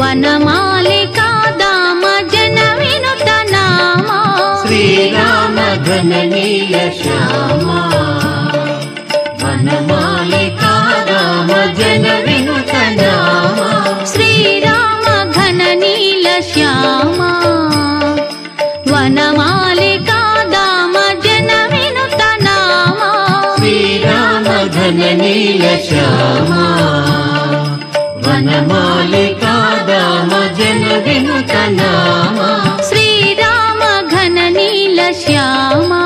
वनमालिका दाम जन विनुत नामा श्रीराम घन नील श्यामा वनमालिका दाम जन विनुत नामा श्रीराम घन नील श्यामा वनमालिका दाम जन विनुत नामा श्रीराम घन नील श्यामा वनमालिका दाम जन विनुत नामा श्रीराम घन नील श्यामा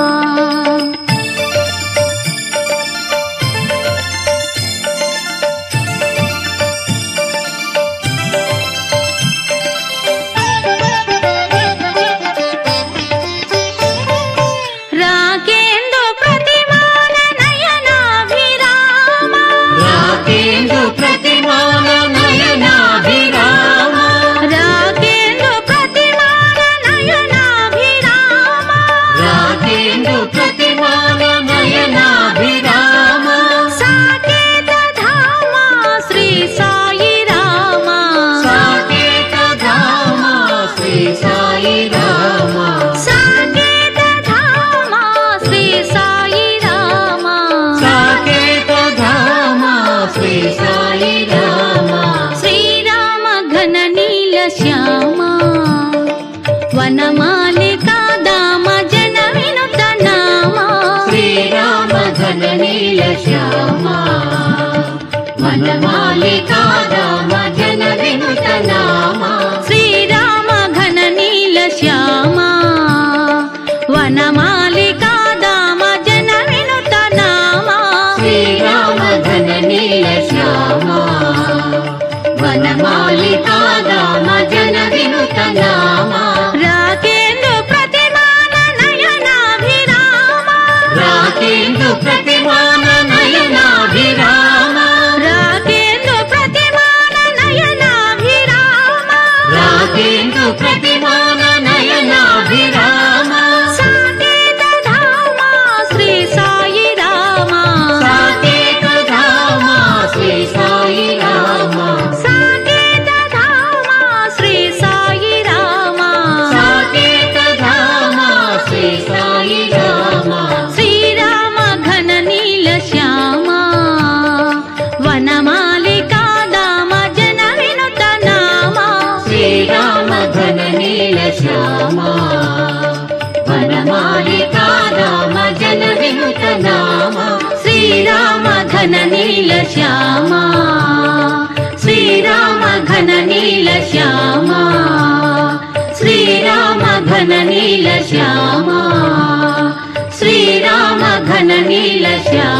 राकेन्दु प्रतिमान नयनाभिराम राकेन्दु प्रतिमान नयनाभिराम राकेन्दु प्रतिमान नयनाभिराम राकेन्दु प्रतिमान नयनाभिराम साकेत धाम श्री साई राम साकेत धाम श्री साई राम साकेत धाम श्री साई राम साकेत धाम श्री साई राम श्रीराम घन नील श्यामा वनमालिका दाम जन विनुत नामा श्रीराम घन नील श्यामा वनमालिका दाम जन विनुत नामा श्रीराम घन नील श्यामा वनमालिका दाम जन विनुत नामा श्रीराम घन नील श्यामा वनमालिका दाम जन विनुत नामा राकेन्दु प्रतिमान नयनाभिराम राकेन्दु प्रतिमान नयनाभिराम राकेन्दु प्रतिमान नयनाभिराम राकेन्दु प्रतिमान नयनाभिराम साकेत धाम श्री साई राम साकेत धाम श्री साई राम साकेत धाम श्री साई राम साकेत धाम श्री साई राम श्रीराम घन नील श्यामा वनमालिका दाम जन विनुत नामा श्रीराम घन नील श्यामा वनमालिका दाम जन विनुत नामा श्रीराम घन नील श्यामा श्रीराम घन नील श्यामा श्रीराम घन नील श्यामा श्रीराम घन नील श्यामा।